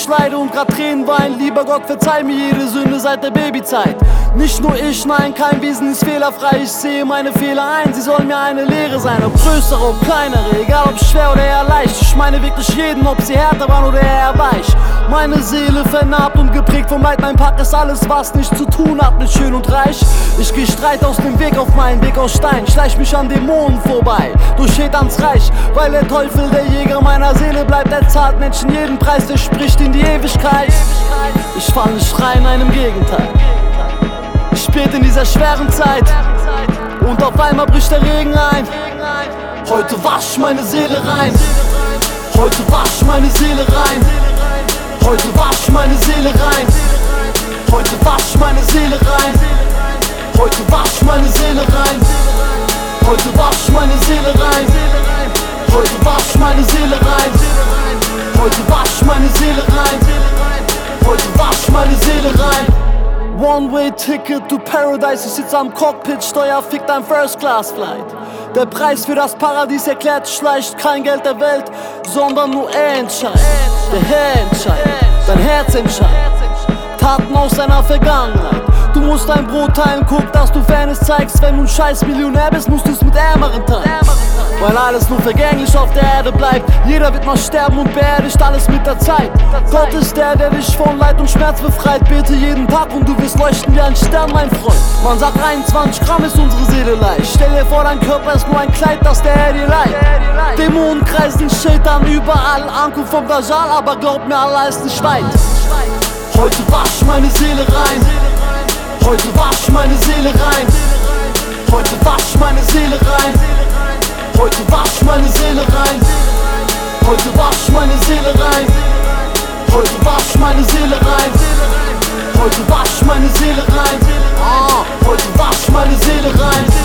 ich leide und grad Tränen wein. Lieber Gott, verzeih mir jede Sünde seit der Babyzeit. Nicht nur ich, nein, kein Wesen ist fehlerfrei. Ich sehe meine Fehler ein, sie sollen mir eine Lehre sein. Ob größere, ob kleinere, egal ob schwer oder eher leicht. Ich meine wirklich jeden, ob sie härter waren oder eher weich. Meine Seele vernarbt und geprägt vom Leid. Mein Part ist alles, was nichts zu tun hat mit schön und reich. Ich geh Streit aus dem Weg auf meinen Weg aus Stein. Schleich mich an Dämonen vorbei, durch Shetans Reich. Weil der Teufel der Jäger meiner Seele bleibt. Er zahlt Menschen jeden Preis, der spricht in die Ewigkeit. Ich fall nicht rein, nein, im Gegenteil. Ich bete in dieser schweren Zeit und auf einmal bricht der Regen ein. Heute wasch meine Seele rein. Heute wasch meine Seele rein. Heute wasch meine Seele rein. Heute wasch meine Seele rein. Heute wasch meine Seele rein. Heute wasch meine Seele rein. Heute wasch meine Seele rein. Heute wasch meine Seele rein. Heute wasch meine Seele rein. One-way-Ticket to Paradise. Ich sitze am Cockpit, Steuer fickt ein First-Class-Flight. Der Preis für das Paradies erklärt sich leicht. Kein Geld der Welt, sondern nur er entscheidet. Der Herr entscheidet, dein Herz entscheidet. Taten aus deiner Vergangenheit. Du musst dein Brot teilen, guck, dass du Fairness zeigst. Wenn du ein scheiß Millionär bist, musst du's mit Ärmeren teilen. Weil alles nur vergänglich auf der Erde bleibt. Jeder wird mal sterben und beerdigt alles mit der Zeit. Gott ist der dich von Leid und Schmerz befreit. Bete jeden Tag und du wirst leuchten wie ein Stern, mein Freund. Man sagt 21 Gramm ist unsere Seele leicht. Stell dir vor, dein Körper ist nur ein Kleid, das der Herr dir leiht. Dämonen kreisen, Scheitern überall, Ankunft vom Dajjal, aber glaub mir, Allah ist nicht weit. Heute wasch meine Seele rein. Heute wasch meine Seele rein. Heute wasch meine Seele rein. Heute wasch meine Seele rein. Heute wasch meine Seele rein. Heute wasch meine Seele rein. Heute wasch meine Seele rein. Heute wasch meine Seele rein.